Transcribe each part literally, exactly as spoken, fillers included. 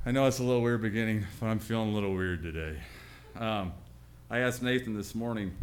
I know it's a little weird beginning, but I'm feeling a little weird today. Um, I asked Nathan this morning,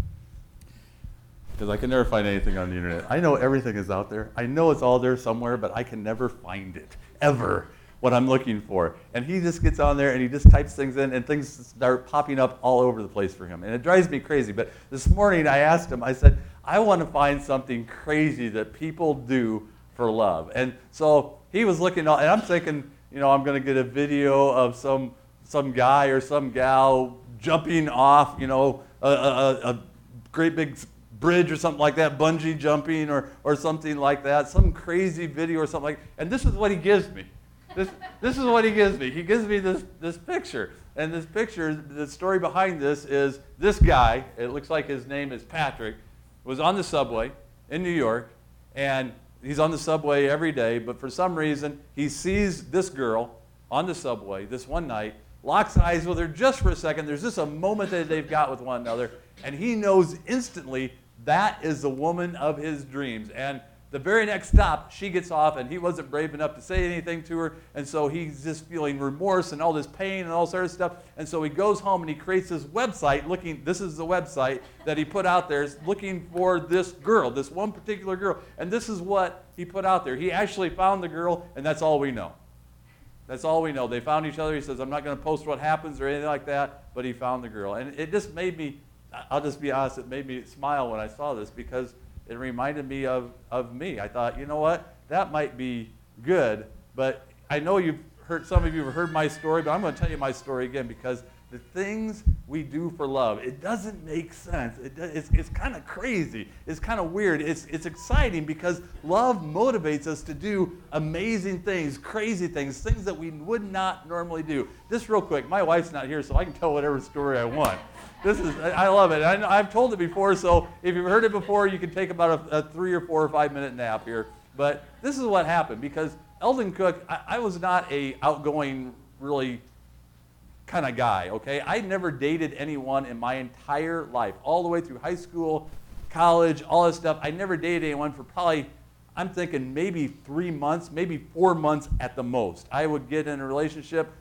because I can never find anything on the internet. I know everything is out there. I know it's all there somewhere, but I can never find it, ever, what I'm looking for. And he just gets on there and he just types things in and things start popping up all over the place for him. And it drives me crazy. But this morning I asked him, I said, I want to find something crazy that people do for love. And so he was looking, and I'm thinking, you know, I'm going to get a video of some some guy or some gal jumping off, you know, a, a, a great big bridge or something like that, bungee jumping or or something like that, some crazy video or something like that. And this is what he gives me. This this is what he gives me. He gives me this this picture. And this picture, the story behind this is this guy, it looks like his name is Patrick, was on the subway in New York, and he's on the subway every day, but for some reason, he sees this girl on the subway this one night, locks eyes with her just for a second. There's just a moment that they've got with one another, and he knows instantly that is the woman of his dreams. And the very next stop, she gets off, and he wasn't brave enough to say anything to her, and so he's just feeling remorse and all this pain and all sort of stuff. And so he goes home and he creates this website looking, this is the website that he put out there, looking for this girl, this one particular girl. And this is what he put out there. He actually found the girl, and that's all we know. That's all we know. They found each other. He says, I'm not going to post what happens or anything like that, but he found the girl. And it just made me, I'll just be honest, it made me smile when I saw this, because it reminded me of, of me. I thought, you know what, that might be good, but I know you've heard, some of you have heard my story, but I'm going to tell you my story again, because the things we do for love, it doesn't make sense. It, it's it's kind of crazy. It's kind of weird. It's, it's exciting because love motivates us to do amazing things, crazy things, things that we would not normally do. Just real quick, my wife's not here, so I can tell whatever story I want. This is, I love it. I, I've told it before, so if you've heard it before, you can take about a, a three or four or five minute nap here. But this is what happened, because Eldon Cook, I, I was not a outgoing, really kind of guy, okay? I never dated anyone in my entire life, all the way through high school, college, all this stuff. I never dated anyone for probably, I'm thinking maybe three months, maybe four months at the most. I would get in a relationship,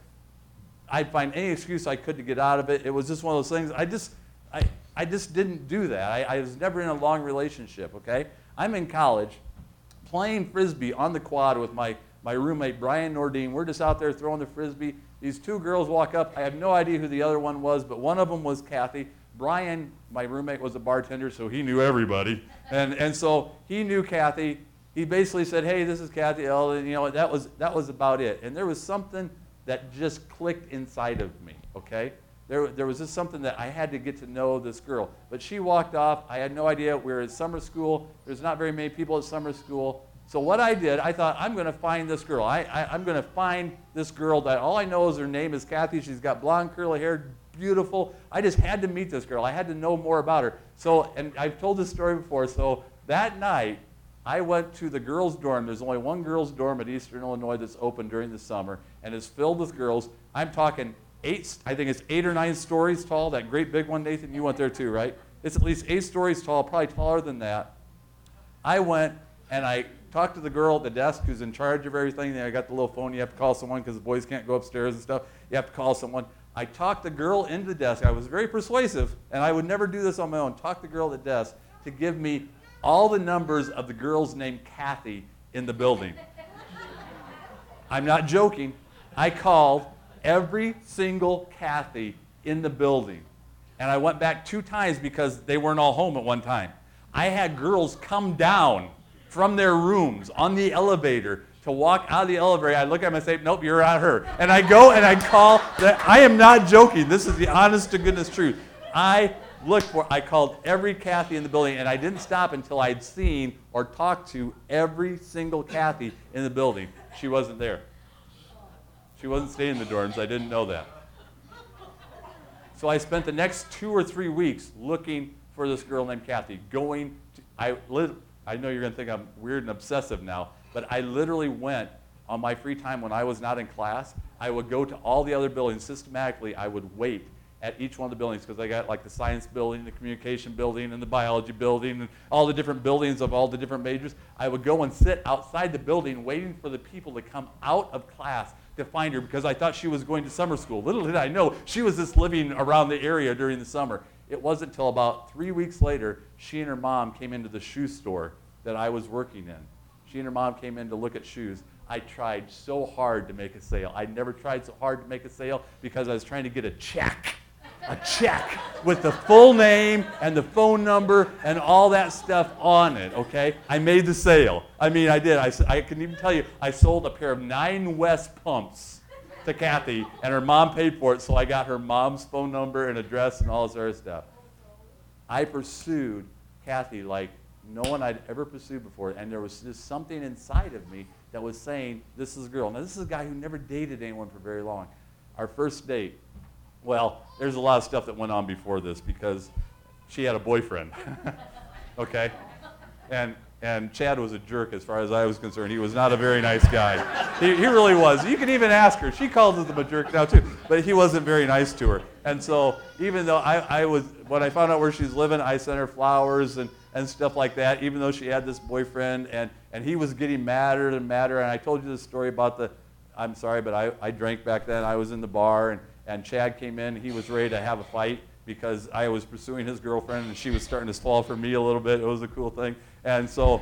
I'd find any excuse I could to get out of it. It was just one of those things. I just, I, I just didn't do that. I, I was never in a long relationship, okay? I'm in college playing Frisbee on the quad with my, my roommate, Brian Nordine. We're just out there throwing the Frisbee. These two girls walk up. I have no idea who the other one was, but one of them was Kathy. Brian, my roommate, was a bartender, so he knew everybody. And, and so he knew Kathy. He basically said, hey, this is Kathy Eldon. You know, that was, that was about it. And there was something that just clicked inside of me, okay? There, there was just something that I had to get to know this girl. But she walked off. I had no idea. We were at summer school. There's not very many people at summer school. So what I did, I thought, I'm going to find this girl. I, I, I'm going to find this girl that all I know is her name is Kathy. She's got blonde curly hair, beautiful. I just had to meet this girl. I had to know more about her. So, and I've told this story before. So that night, I went to the girls' dorm. There's only one girls' dorm at Eastern Illinois that's open during the summer, and it's filled with girls. I'm talking eight, I think it's eight or nine stories tall, that great big one, Nathan. You went there too, right? It's at least eight stories tall, probably taller than that. I went and I talked to the girl at the desk who's in charge of everything. Then I got the little phone. You have to call someone because the boys can't go upstairs and stuff. You have to call someone. I talked the girl into the desk. I was very persuasive, and I would never do this on my own. Talk the girl at the desk to give me all the numbers of the girls named Kathy in the building. I'm not joking. I called every single Kathy in the building. And I went back two times because they weren't all home at one time. I had girls come down from their rooms on the elevator to walk out of the elevator. I look at them and say, nope, you're not her. And I go and I call. That, I am not joking. This is the honest to goodness truth. I looked for, I called every Kathy in the building, and I didn't stop until I'd seen or talked to every single Kathy in the building. She wasn't there. She wasn't staying in the dorms. I didn't know that. So I spent the next two or three weeks looking for this girl named Kathy, going to, I, I know you're going to think I'm weird and obsessive now, but I literally went on my free time when I was not in class. I would go to all the other buildings systematically. I would wait at each one of the buildings, because I got like the science building, the communication building, and the biology building, and all the different buildings of all the different majors. I would go and sit outside the building waiting for the people to come out of class to find her because I thought she was going to summer school. Little did I know she was just living around the area during the summer. It wasn't until about three weeks later, she and her mom came into the shoe store that I was working in. She and her mom came in to look at shoes. I tried so hard to make a sale. I never tried so hard to make a sale because I was trying to get a check. A check with the full name and the phone number and all that stuff on it, okay? I made the sale. I mean, I did. I, I can even tell you, I sold a pair of Nine West pumps to Kathy, and her mom paid for it, so I got her mom's phone number and address and all this other stuff. I pursued Kathy like no one I'd ever pursued before, and there was just something inside of me that was saying, this is a girl. Now, this is a guy who never dated anyone for very long. Our first date, well, there's a lot of stuff that went on before this because she had a boyfriend, okay? And and Chad was a jerk as far as I was concerned. He was not a very nice guy. He, he really was. You can even ask her. She calls him a jerk now too, but he wasn't very nice to her. And so even though I, I was, when I found out where she's living, I sent her flowers and, and stuff like that, even though she had this boyfriend, and, and he was getting madder and madder. And I told you the story about the, I'm sorry, but I, I drank back then. I was in the bar, and And Chad came in. He was ready to have a fight because I was pursuing his girlfriend, and she was starting to fall for me a little bit. It was a cool thing. And so,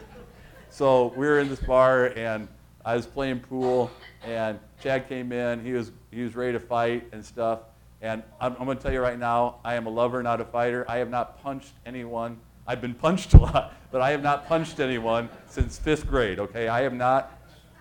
so we were in this bar, and I was playing pool, and Chad came in. He was he was ready to fight and stuff. And I'm, I'm going to tell you right now, I am a lover, not a fighter. I have not punched anyone. I've been punched a lot, but I have not punched anyone since fifth grade. Okay, I have not.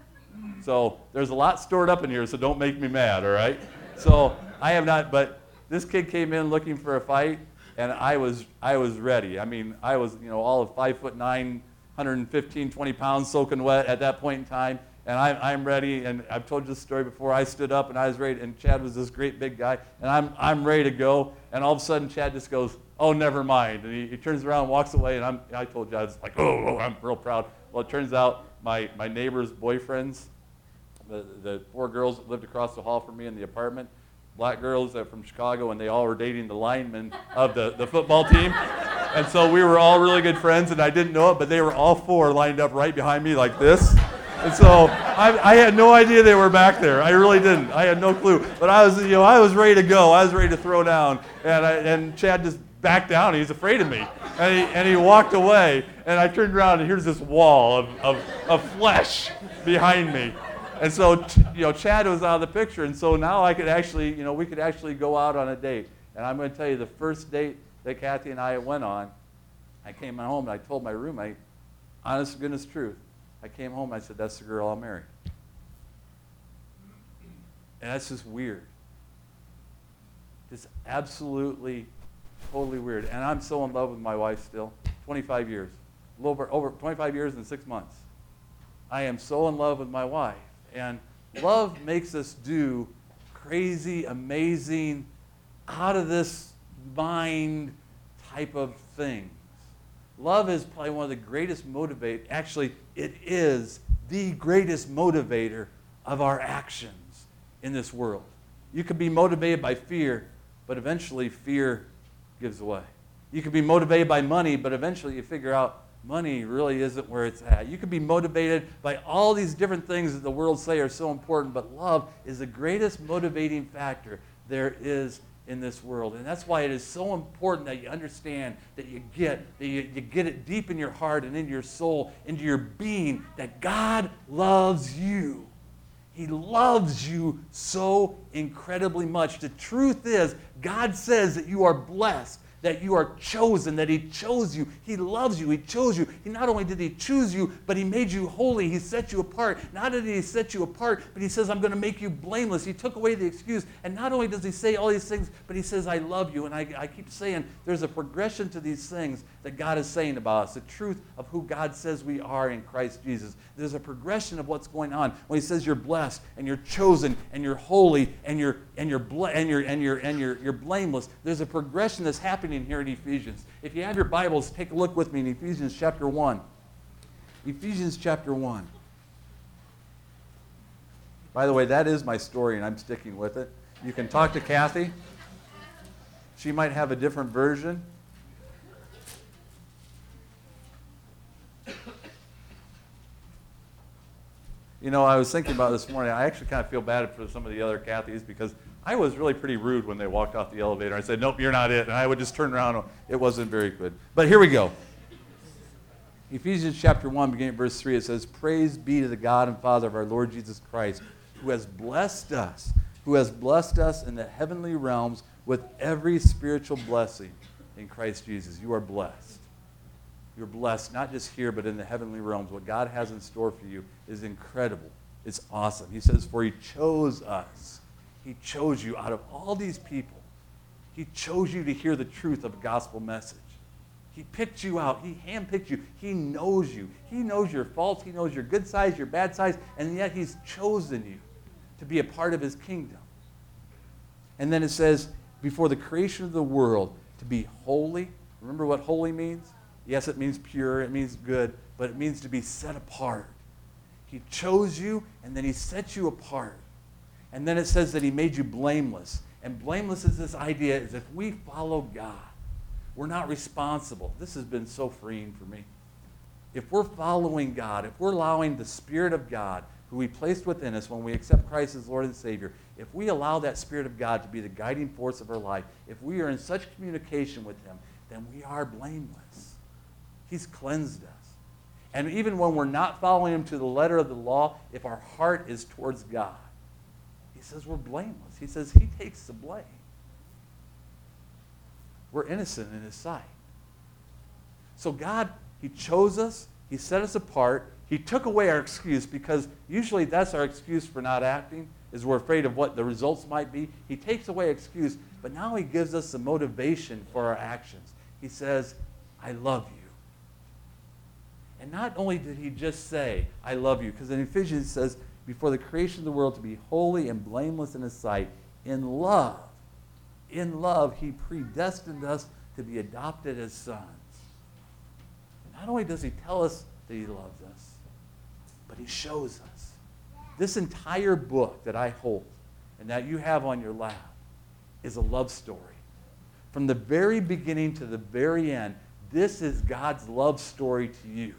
So there's a lot stored up in here, so don't make me mad. All right. So I have not, but this kid came in looking for a fight, and I was I was ready. I mean, I was, you know, all of five foot nine, one hundred fifteen, twenty pounds soaking wet at that point in time, and I'm I'm ready. And I've told you this story before. I stood up and I was ready, and Chad was this great big guy, and I'm I'm ready to go. And all of a sudden, Chad just goes, "Oh, never mind," and he, he turns around, and walks away, and I'm I told you I was like, "Oh, oh," I'm real proud. Well, it turns out my my neighbor's boyfriends, the the four girls that lived across the hall from me in the apartment, black girls that from Chicago, and they all were dating the lineman of the, the football team. And so we were all really good friends, and I didn't know it, but they were all four lined up right behind me like this. And so I, I had no idea they were back there. I really didn't. I had no clue. But I was, you know, I was ready to go. I was ready to throw down. And I, and Chad just backed down. He's afraid of me. And he, and he walked away. And I turned around, and here's this wall of, of, of flesh behind me. And so, you know, Chad was out of the picture, and so now I could actually, you know, we could actually go out on a date. And I'm going to tell you, the first date that Kathy and I went on, I came home and I told my roommate, honest to goodness truth, I came home and I said, that's the girl I'll marry. And that's just weird. Just absolutely, totally weird. And I'm so in love with my wife still, twenty-five years, a little over, over twenty-five years and six months. I am so in love with my wife. And love makes us do crazy, amazing, out of this mind type of things. Love is probably one of the greatest motivate. Actually, it is the greatest motivator of our actions in this world. You could be motivated by fear, but eventually fear gives away. You could be motivated by money, but eventually you figure out money really isn't where it's at. You could be motivated by all these different things that the world say are so important, but love is the greatest motivating factor there is in this world. And that's why it is so important that you understand, that you get, that you, you get it deep in your heart and into your soul, into your being, that God loves you. He loves you so incredibly much. The truth is, God says that you are blessed, that you are chosen, that he chose you. He loves you. He chose you. He not only did he choose you, but he made you holy. He set you apart. Not only did he set you apart, but he says, I'm going to make you blameless. He took away the excuse. And not only does he say all these things, but he says, I love you. And I, I keep saying there's a progression to these things that God is saying about us, the truth of who God says we are in Christ Jesus. There's a progression of what's going on when he says you're blessed and you're chosen and you're holy and you're and you're ble- and you're and you're and you're you're blameless. There's a progression that's happening here in Ephesians. If you have your Bibles, take a look with me in Ephesians chapter one. Ephesians chapter one. By the way, that is my story, and I'm sticking with it. You can talk to Kathy. She might have a different version. You know, I was thinking about this morning, I actually kind of feel bad for some of the other Cathys because I was really pretty rude when they walked off the elevator. I said, nope, you're not it. And I would just turn around. It wasn't very good. But here we go. Ephesians chapter one, beginning at verse three, it says, praise be to the God and Father of our Lord Jesus Christ, who has blessed us, who has blessed us in the heavenly realms with every spiritual blessing in Christ Jesus. You are blessed. You're blessed, not just here, but in the heavenly realms. What God has in store for you is incredible. It's awesome. He says, for he chose us. He chose you out of all these people. He chose you to hear the truth of a gospel message. He picked you out. He handpicked you. He knows you. He knows your faults. He knows your good sides, your bad sides, and yet he's chosen you to be a part of his kingdom. And then it says, before the creation of the world, to be holy. Remember what holy means? Yes, it means pure, it means good, but it means to be set apart. He chose you, and then he set you apart. And then it says that he made you blameless. And blameless is this idea, is if we follow God, we're not responsible. This has been so freeing for me. If we're following God, if we're allowing the Spirit of God, who he placed within us when we accept Christ as Lord and Savior, if we allow that Spirit of God to be the guiding force of our life, if we are in such communication with him, then we are blameless. He's cleansed us. And even when we're not following him to the letter of the law, if our heart is towards God, he says we're blameless. He says he takes the blame. We're innocent in his sight. So God, he chose us. He set us apart. He took away our excuse, because usually that's our excuse for not acting, is we're afraid of what the results might be. He takes away excuse, but now he gives us the motivation for our actions. He says, I love you. And not only did he just say, I love you, because in Ephesians it says, before the creation of the world, to be holy and blameless in his sight, in love. In love, he predestined us to be adopted as sons. And not only does he tell us that he loves us, but he shows us. This entire book that I hold and that you have on your lap is a love story. From the very beginning to the very end, this is God's love story to you.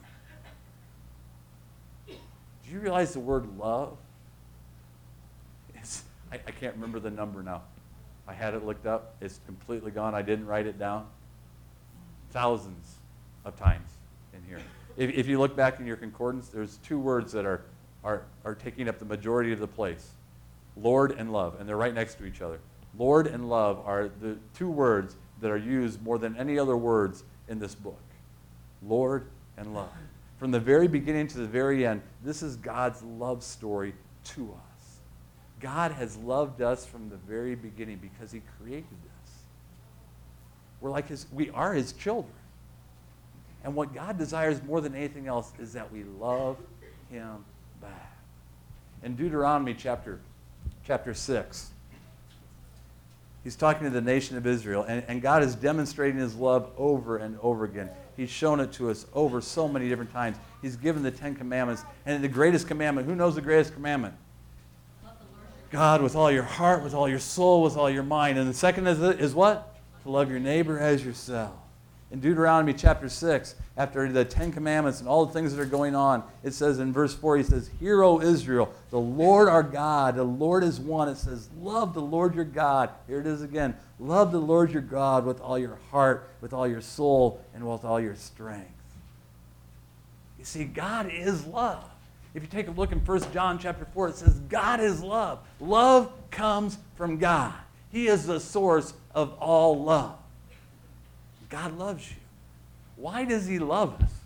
Do you realize the word love? It's, I, I can't remember the number now. I had it looked up. It's completely gone. I didn't write it down. Thousands of times in here. If, if you look back in your concordance, there's two words that are, are, are taking up the majority of the place. Lord and love. And they're right next to each other. Lord and love are the two words that are used more than any other words in this book. Lord and love. From the very beginning to the very end, this is God's love story to us. God has loved us from the very beginning because he created us. We're like his, we are his children. And what God desires more than anything else is that we love him back. In Deuteronomy chapter, chapter six, he's talking to the nation of Israel, and, and God is demonstrating his love over and over again. He's shown it to us over so many different times. He's given the Ten Commandments. And the greatest commandment, who knows the greatest commandment? God with all your heart, with all your soul, with all your mind. And the second is, is what? To love your neighbor as yourself. In Deuteronomy chapter six, after the Ten Commandments and all the things that are going on, it says in verse four, he says, Hear, O Israel, the Lord our God, the Lord is one. It says, love the Lord your God. Here it is again. Love the Lord your God with all your heart, with all your soul, and with all your strength. You see, God is love. If you take a look in First John chapter four, it says, God is love. Love comes from God. He is the source of all love. God loves you. Why does he love us?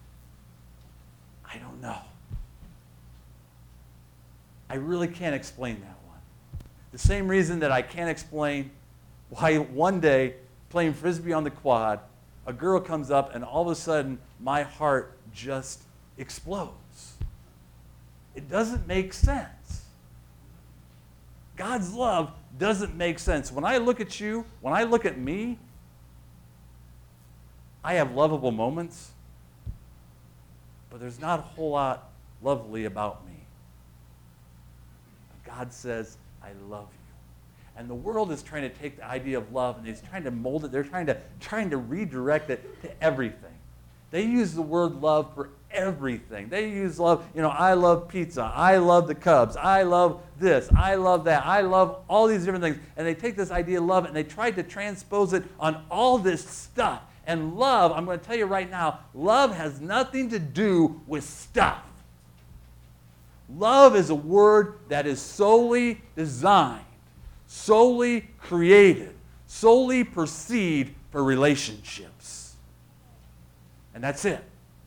I don't know. I really can't explain that one. The same reason that I can't explain why one day, playing Frisbee on the quad, a girl comes up and all of a sudden my heart just explodes. It doesn't make sense. God's love doesn't make sense. When I look at you, when I look at me, I have lovable moments, but there's not a whole lot lovely about me. God says, I love you. And the world is trying to take the idea of love and he's trying to mold it. They're trying to, trying to redirect it to everything. They use the word love for everything. They use love, you know, I love pizza. I love the Cubs. I love this. I love that. I love all these different things. And they take this idea of love and they try to transpose it on all this stuff. And love, I'm going to tell you right now, love has nothing to do with stuff. Love is a word that is solely designed, solely created, solely perceived for relationships. And that's it.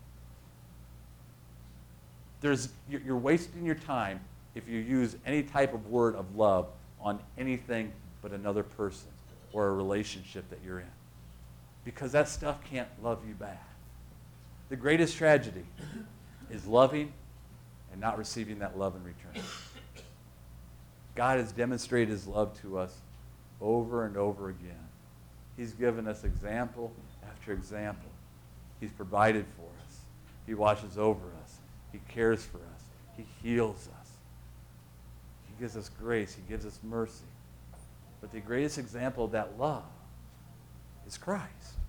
There's, you're wasting your time if you use any type of word of love on anything but another person or a relationship that you're in. Because that stuff can't love you back. The greatest tragedy is loving and not receiving that love in return. God has demonstrated his love to us over and over again. He's given us example after example. He's provided for us. He watches over us. He cares for us. He heals us. He gives us grace. He gives us mercy. But the greatest example of that love is Christ.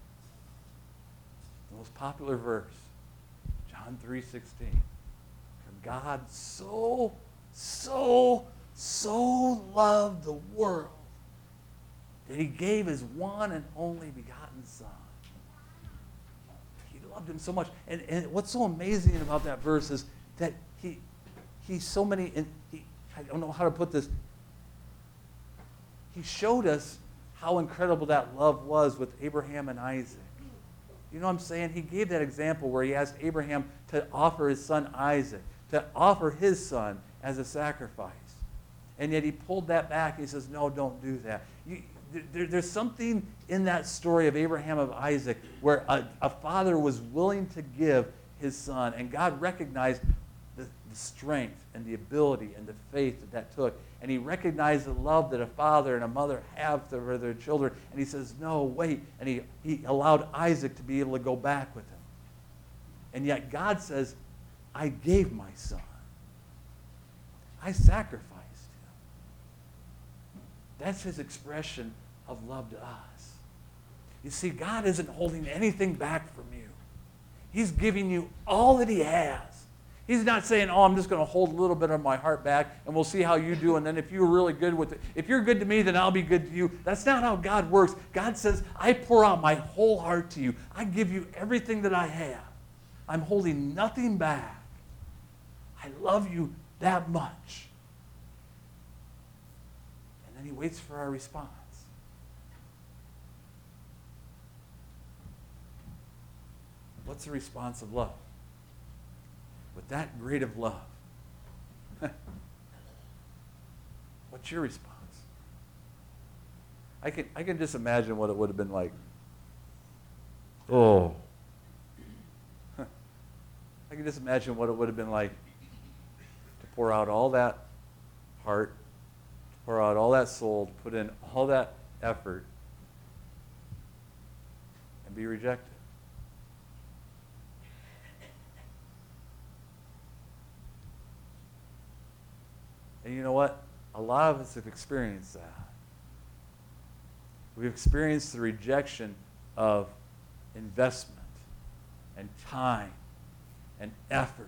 The most popular verse, John three sixteen. For God so, so, so loved the world that he gave his one and only begotten Son. He loved him so much. And, and what's so amazing about that verse is that he, he's so many, and he, I don't know how to put this, he showed us how incredible that love was with Abraham and Isaac. You know what I'm saying? He gave that example where he asked Abraham to offer his son Isaac, to offer his son as a sacrifice. And yet he pulled that back. He says, no, don't do that. You, there, there's something in that story of Abraham of Isaac where a, a father was willing to give his son, and God recognized the, the strength and the ability and the faith that that took. And he recognized the love that a father and a mother have for their children. And he says, no, wait. And he, he allowed Isaac to be able to go back with him. And yet God says, I gave my son. I sacrificed him. That's his expression of love to us. You see, God isn't holding anything back from you. He's giving you all that he has. He's not saying, oh, I'm just going to hold a little bit of my heart back and we'll see how you do. And then if you're really good with it, if you're good to me, then I'll be good to you. That's not how God works. God says, I pour out my whole heart to you. I give you everything that I have. I'm holding nothing back. I love you that much. And then he waits for our response. What's the response of love? With that great of love, what's your response? I can, I can just imagine what it would have been like. Oh. I can just imagine what it would have been like to pour out all that heart, to pour out all that soul, to put in all that effort, and be rejected. And you know what? A lot of us have experienced that. We've experienced the rejection of investment and time and effort.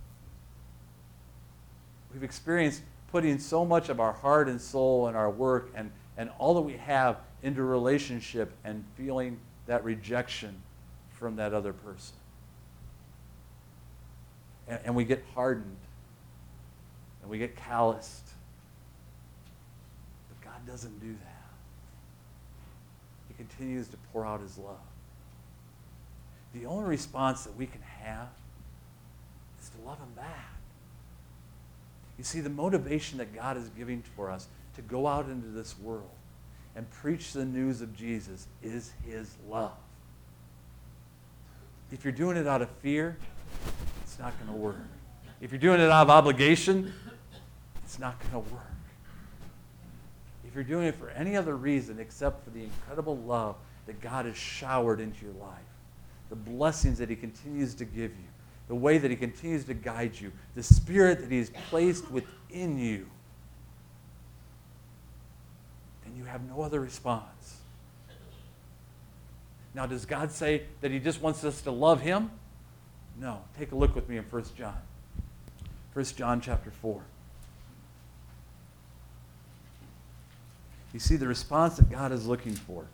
We've experienced putting so much of our heart and soul and our work and, and all that we have into a relationship and feeling that rejection from that other person. And, and we get hardened. And we get calloused. But God doesn't do that. He continues to pour out his love. The only response that we can have is to love him back. You see, the motivation that God is giving for us to go out into this world and preach the news of Jesus is his love. If you're doing it out of fear, it's not going to work. If you're doing it out of obligation, it's not going to work. If you're doing it for any other reason except for the incredible love that God has showered into your life, the blessings that he continues to give you, the way that he continues to guide you, the spirit that he has placed within you, then you have no other response. Now, does God say that he just wants us to love him? No. Take a look with me in First John. First John chapter four. You see the response that God is looking for.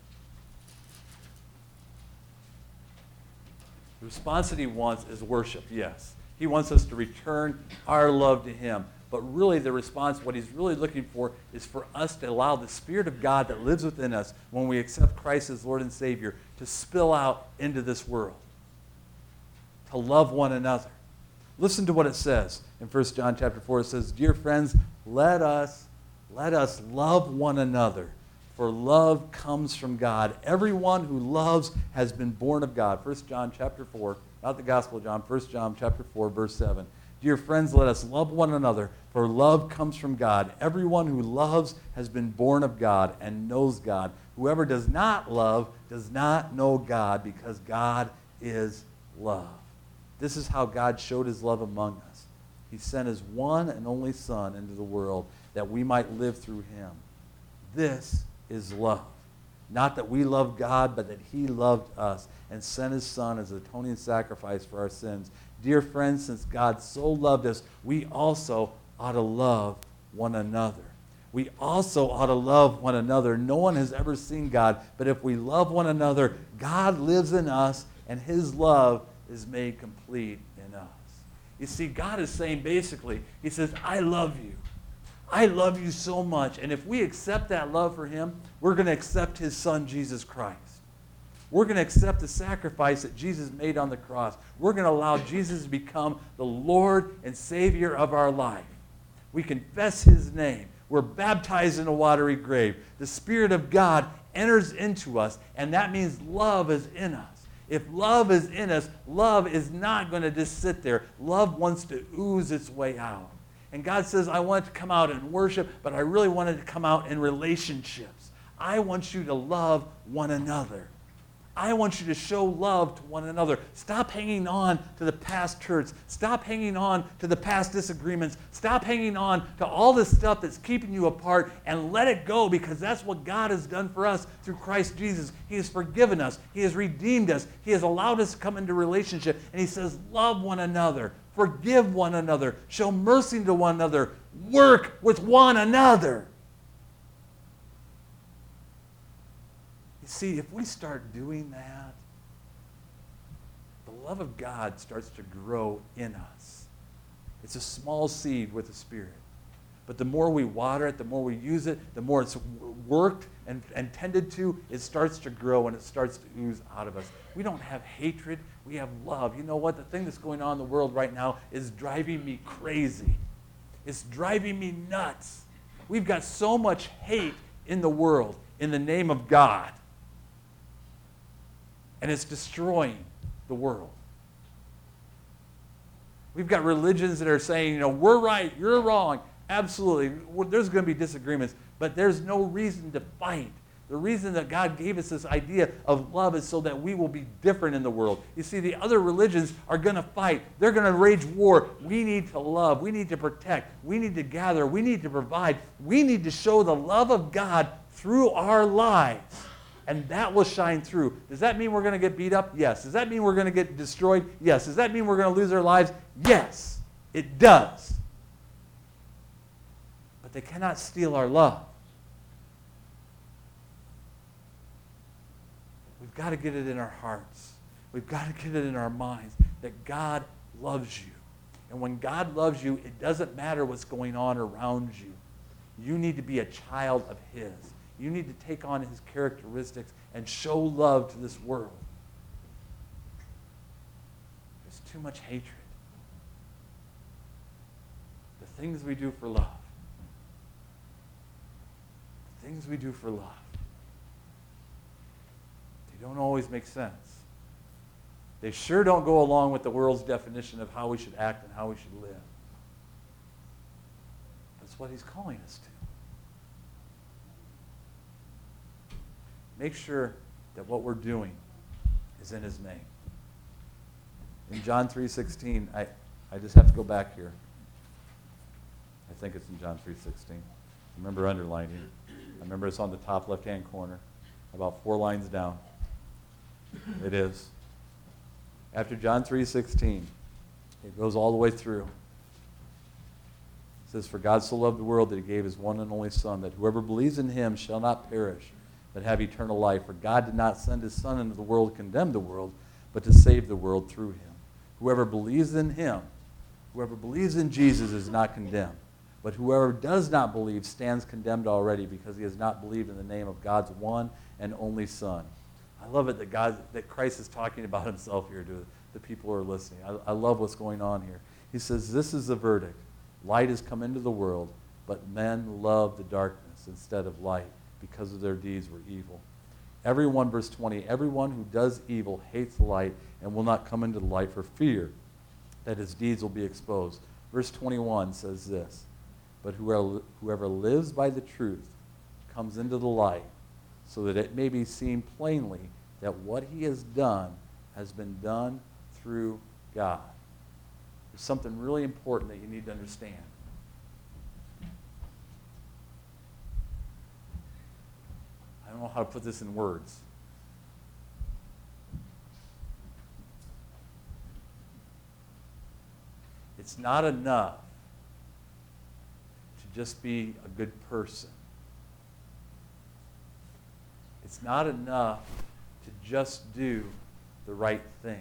The response that he wants is worship, yes. He wants us to return our love to him. But really the response, what he's really looking for, is for us to allow the Spirit of God that lives within us when we accept Christ as Lord and Savior to spill out into this world. To love one another. Listen to what it says in First John chapter four. It says, "Dear friends, let us, let us love one another. For love comes from God. Everyone who loves has been born of God." First John chapter four, not the Gospel of John, First John chapter four, verse seven. "Dear friends, let us love one another, for love comes from God. Everyone who loves has been born of God and knows God. Whoever does not love does not know God, because God is love." This is how God showed his love among us. He sent his one and only Son into the world that we might live through him. This is love. Not that we loved God, but that he loved us and sent his Son as an atoning sacrifice for our sins. Dear friends, since God so loved us, we also ought to love one another. We also ought to love one another. No one has ever seen God, but if we love one another, God lives in us, and his love is made complete in us. You see, God is saying basically, he says, I love you. I love you so much. And if we accept that love for him, we're going to accept his Son, Jesus Christ. We're going to accept the sacrifice that Jesus made on the cross. We're going to allow Jesus to become the Lord and Savior of our life. We confess his name. We're baptized in a watery grave. The Spirit of God enters into us, and that means love is in us. If love is in us, love is not going to just sit there. Love wants to ooze its way out. And God says, I want it to come out in worship, but I really want it to come out in relationships. I want you to love one another. I want you to show love to one another. Stop hanging on to the past hurts. Stop hanging on to the past disagreements. Stop hanging on to all this stuff that's keeping you apart, and let it go, because that's what God has done for us through Christ Jesus. He has forgiven us. He has redeemed us. He has allowed us to come into relationship. And he says, love one another. Forgive one another. Show mercy to one another. Work with one another. See, if we start doing that, the love of God starts to grow in us. It's a small seed with the Spirit. But the more we water it, the more we use it, the more it's worked and, and tended to, it starts to grow and it starts to ooze out of us. We don't have hatred, we have love. You know what? The thing that's going on in the world right now is driving me crazy. It's driving me nuts. We've got so much hate in the world in the name of God. And it's destroying the world. We've got religions that are saying, you know, we're right, you're wrong. Absolutely. There's going to be disagreements, but there's no reason to fight. The reason that God gave us this idea of love is so that we will be different in the world. You see, the other religions are going to fight. They're going to wage war. We need to love. We need to protect. We need to gather. We need to provide. We need to show the love of God through our lives. And that will shine through. Does that mean we're going to get beat up? Yes. Does that mean we're going to get destroyed? Yes. Does that mean we're going to lose our lives? Yes, it does. But they cannot steal our love. We've got to get it in our hearts. We've got to get it in our minds that God loves you. And when God loves you, it doesn't matter what's going on around you. You need to be a child of his. You need to take on his characteristics and show love to this world. There's too much hatred. The things we do for love. The things we do for love. They don't always make sense. They sure don't go along with the world's definition of how we should act and how we should live. That's what he's calling us to. Make sure that what we're doing is in his name. In John three sixteen, I, I just have to go back here. I think it's in John three sixteen. I remember underlining it. I remember it's on the top left-hand corner, about four lines down. It is. After John three sixteen, It goes all the way through. It says, "For God so loved the world that he gave his one and only Son, that whoever believes in him shall not perish, but have eternal life. For God did not send his Son into the world to condemn the world, but to save the world through him. Whoever believes in him, whoever believes in Jesus is not condemned. But whoever does not believe stands condemned already, because he has not believed in the name of God's one and only Son." I love it that God, that Christ is talking about himself here to the people who are listening. I, I love what's going on here. He says, "This is the verdict. Light has come into the world, but men love the darkness instead of light, because of their deeds were evil. Everyone," verse twenty, "everyone who does evil hates the light and will not come into the light for fear that his deeds will be exposed." Verse twenty-one says this, "But whoever, whoever lives by the truth comes into the light, so that it may be seen plainly that what he has done has been done through God." There's something really important that you need to understand. I don't know how to put this in words. It's not enough to just be a good person. It's not enough to just do the right things.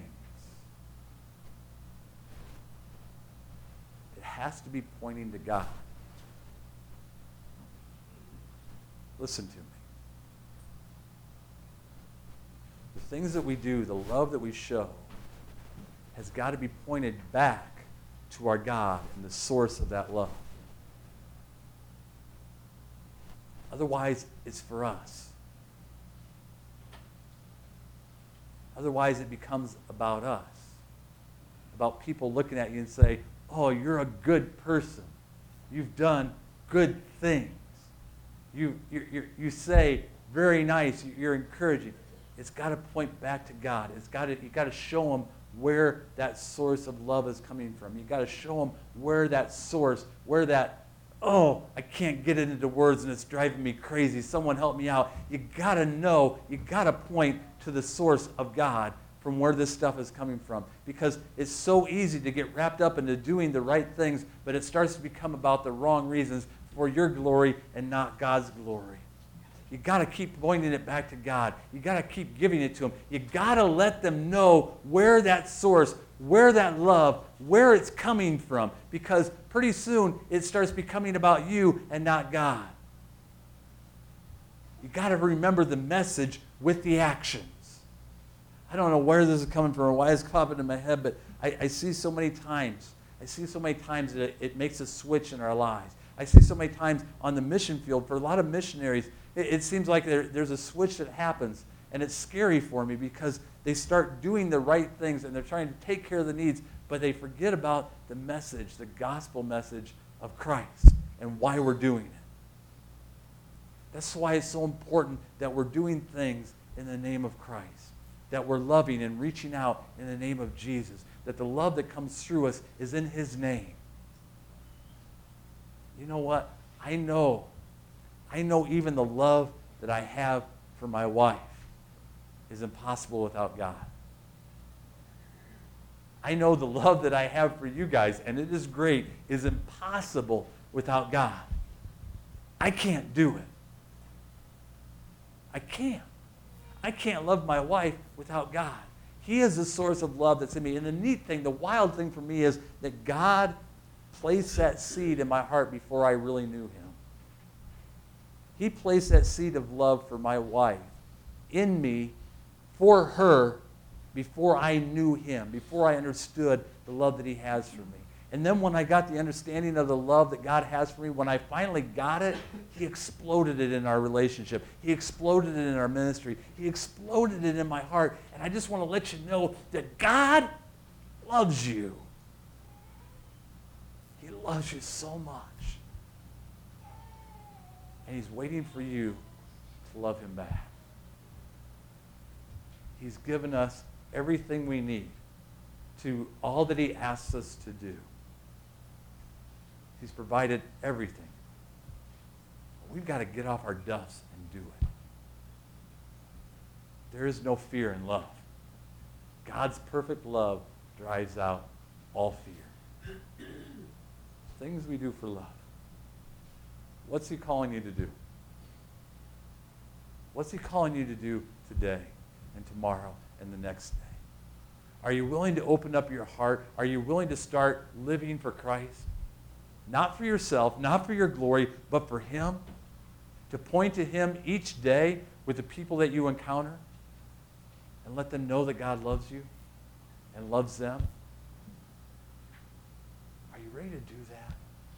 It has to be pointing to God. Listen to me. The things that we do, the love that we show, has got to be pointed back to our God and the source of that love. Otherwise, it's for us. Otherwise, it becomes about us. About people looking at you and say, "Oh, you're a good person. You've done good things. You, you, you, you say, very nice, you're encouraging." It's got to point back to God. It's got to, you got to show them where that source of love is coming from. You got to show them where that source, where that, "Oh, I can't get it into words and it's driving me crazy. Someone help me out." You got to know, you got to point to the source of God from where this stuff is coming from. Because it's so easy to get wrapped up into doing the right things, but it starts to become about the wrong reasons for your glory and not God's glory. You got to keep pointing it back to God. You got to keep giving it to them. You got to let them know where that source, where that love, where it's coming from. Because pretty soon it starts becoming about you and not God. You got to remember the message with the actions. I don't know where this is coming from or why it's popping in my head, but I, I see so many times, I see so many times that it, it makes a switch in our lives. I see so many times on the mission field, for a lot of missionaries, it, it seems like there, there's a switch that happens, and it's scary for me because they start doing the right things and they're trying to take care of the needs, but they forget about the message, the gospel message of Christ and why we're doing it. That's why it's so important that we're doing things in the name of Christ, that we're loving and reaching out in the name of Jesus, that the love that comes through us is in his name. You know what? I know, I know even the love that I have for my wife is impossible without God. I know the love that I have for you guys, and it is great, is impossible without God. I can't do it. I can't. I can't love my wife without God. He is the source of love that's in me. And the neat thing, the wild thing for me is that God placed that seed in my heart before I really knew him. He placed that seed of love for my wife in me, for her, before I knew him, before I understood the love that he has for me. And then when I got the understanding of the love that God has for me, when I finally got it, he exploded it in our relationship. He exploded it in our ministry. He exploded it in my heart. And I just want to let you know that God loves you. He loves you so much. And he's waiting for you to love him back. He's given us everything we need to all that he asks us to do. He's provided everything. We've got to get off our duffs and do it. There is no fear in love. God's perfect love drives out all fear. Things we do for love. What's he calling you to do? What's he calling you to do today and tomorrow and the next day? Are you willing to open up your heart? Are you willing to start living for Christ? Not for yourself, not for your glory, but for him? To point to him each day with the people that you encounter and let them know that God loves you and loves them? Are you ready to do that?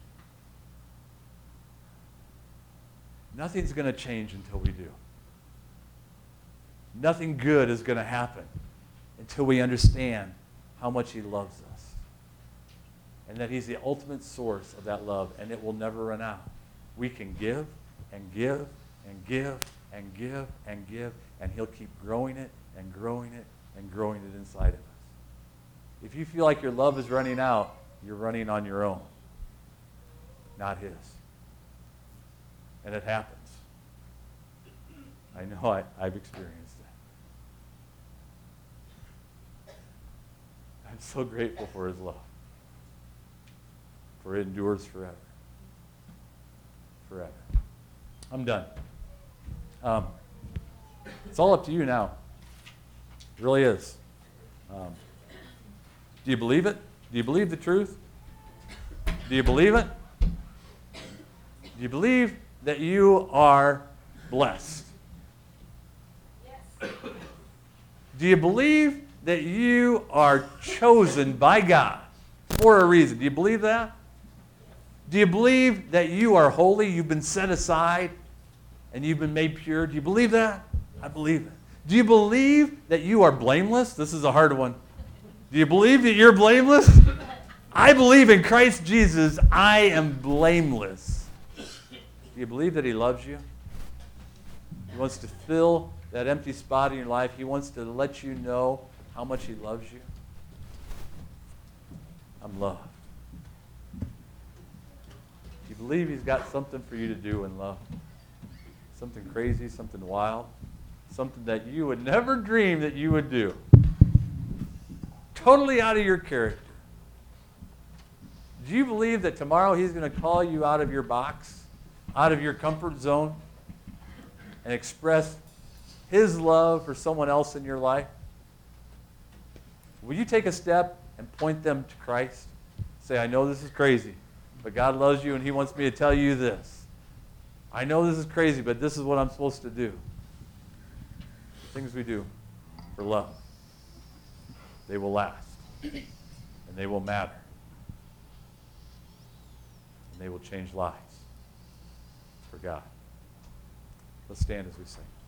Nothing's going to change until we do. Nothing good is going to happen until we understand how much he loves us and that he's the ultimate source of that love, and it will never run out. We can give and give and give and give and give, and he'll keep growing it and growing it and growing it inside of us. If you feel like your love is running out, you're running on your own, not his. And it happens. I know I, I've experienced it. I'm so grateful for his love. For it endures forever. Forever. I'm done. Um, it's all up to you now. It really is. Um, do you believe it? Do you believe the truth? Do you believe it? Do you believe that you are blessed? Yes. Do you believe that you are chosen by God for a reason? Do you believe that? Do you believe that you are holy, you've been set aside, and you've been made pure? Do you believe that? I believe it. Do you believe that you are blameless? This is a hard one. Do you believe that you're blameless? I believe in Christ Jesus, I am blameless. Do you believe that he loves you? He wants to fill that empty spot in your life. He wants to let you know how much he loves you. I'm loved. Do you believe he's got something for you to do in love? Something crazy, something wild, something that you would never dream that you would do. Totally out of your character. Do you believe that tomorrow he's going to call you out of your box, out of your comfort zone, and express his love for someone else in your life? Will you take a step and point them to Christ? Say, I know this is crazy, but God loves you and he wants me to tell you this. I know this is crazy, but this is what I'm supposed to do. Things we do for love. They will last. And they will matter. And they will change lives for God. Let's stand as we sing.